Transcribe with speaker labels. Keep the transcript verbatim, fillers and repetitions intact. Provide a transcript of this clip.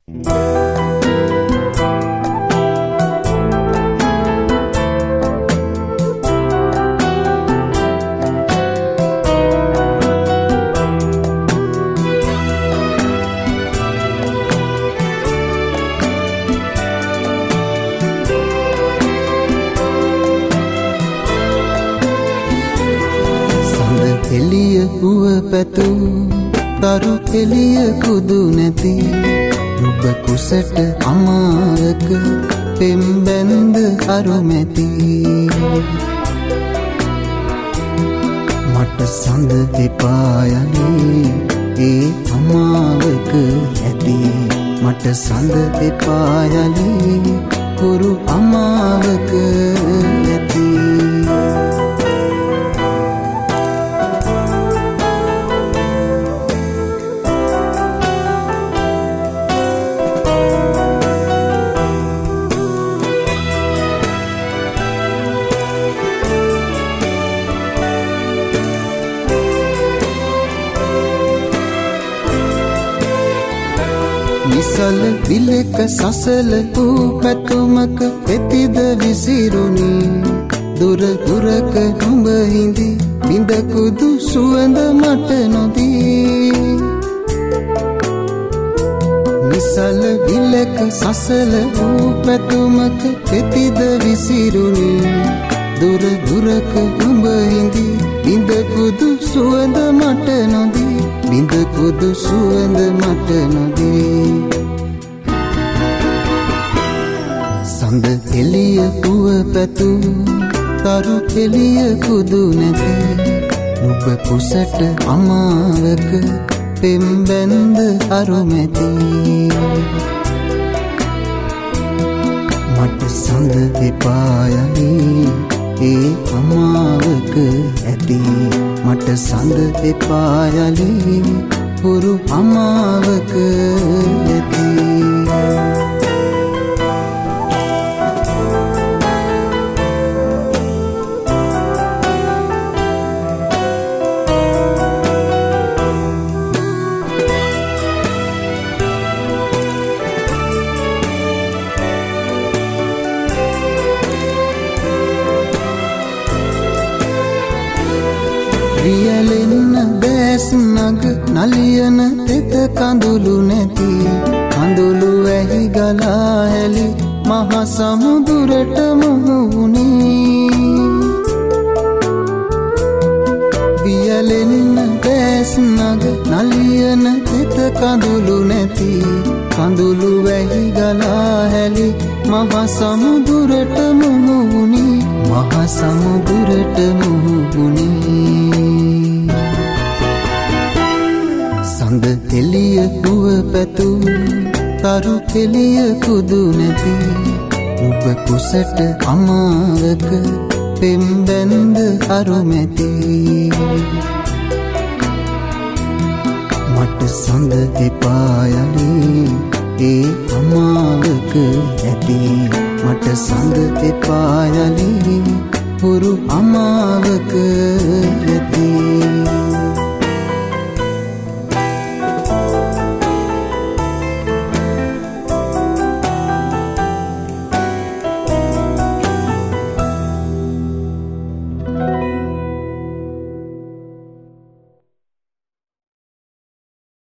Speaker 1: එළිය හුව පැතු තරු එළිය කුදු නැති නුඹ කුසට අමාවක පෙම් බැන්ද අරුමැති මට සඳ එපා යලි ඒ අමාවක ඇති මට සඳ එපා යලි කුරු අමාවක ඇති නිසල විලක සසල වූ පැතුමක පෙතිද විසිරුණි දුර දුරක නුඹ හිඳි බිඳ කුදු සුවඳ මට නොදී නිසල විලක සසල වූ පැතුමක පෙතිද විසිරුණි දුර දුරක නුඹ හිඳි බිඳ කුදු සුවඳ මට නොදී බිඳ කුදු සුවඳ මට නොදී සඳ එළිය පුව පැතු තරු එළිය කුදු නැති නුඹ කුසට අමාවක පෙම් බැන්ද අරුමැති මට සඳ එපා යලි ඒ අමාවක ඇති මට සඳ එපා යලි පුරු අමාවක ඇති වියලෙන්න බෑස් නග නලියන තෙත කඳුළු නැති කඳුළු ඇහි ගලා හැලි මහ සමුදුරට මුහුණේ වියලෙන්න බෑස් නග නලියන තෙත කඳුළු නැති කඳුළු ඇහි ගලා හැලි මහ සමුදුරට මුහුණේ මහ සමුදුරට මුහුණේ සඳ එළිය පුව පැතු තරු එළිය කුදු නැති නුඹ කුසට අමාවක පෙම් බැන්ද අරුමැති මට සඳ එපා යලි ඒ අමාවක ඇති මට සඳ එපා යලි පුරු අමාවක ඇති